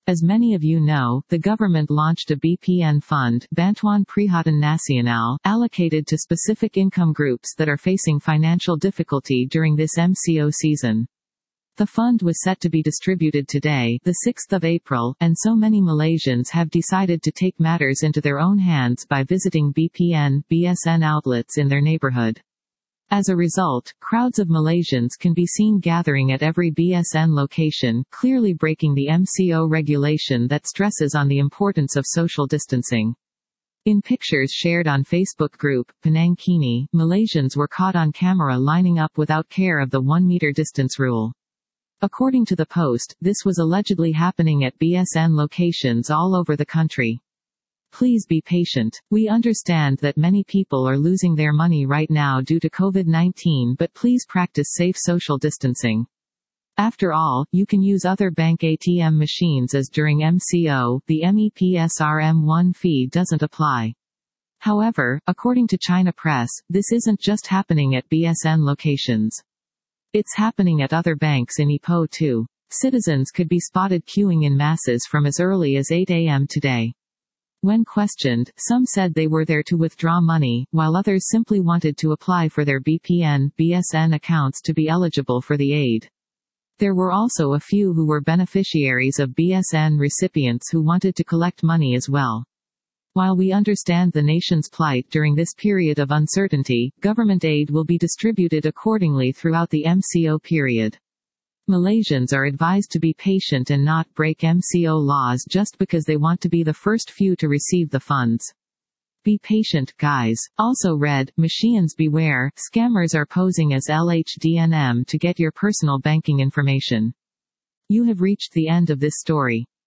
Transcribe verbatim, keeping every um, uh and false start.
As many of you know, the government launched a B P N fund, Bantuan Perihatan Nasional, allocated to specific income groups that are facing financial difficulty during this M C O season. The fund was set to be distributed today, the sixth of April, and so many Malaysians have decided to take matters into their own hands by visiting B P N, B S N outlets in their neighborhood. As a result, crowds of Malaysians can be seen gathering at every B S N location, clearly breaking the M C O regulation that stresses on the importance of social distancing. In pictures shared on Facebook group, Penang Kini, Malaysians were caught on camera lining up without care of the one meter distance rule. According to the post, this was allegedly happening at B S N locations all over the country. Please be patient. We understand that many people are losing their money right now due to COVID nineteen, but please practice safe social distancing. After all, you can use other bank A T M machines as during M C O, the M E P S R M one fee doesn't apply. However, according to China Press, this isn't just happening at B S N locations. It's happening at other banks in Ipoh too. Citizens could be spotted queuing in masses from as early as eight A M today. When questioned, some said they were there to withdraw money, while others simply wanted to apply for their B P N, B S N accounts to be eligible for the aid. There were also a few who were beneficiaries of B S N recipients who wanted to collect money as well. While we understand the nation's plight during this period of uncertainty, government aid will be distributed accordingly throughout the M C O period. Malaysians are advised to be patient and not break M C O laws just because they want to be the first few to receive the funds. Be patient, guys. Also read, Malaysians beware, scammers are posing as L H D N M to get your personal banking information. You have reached the end of this story.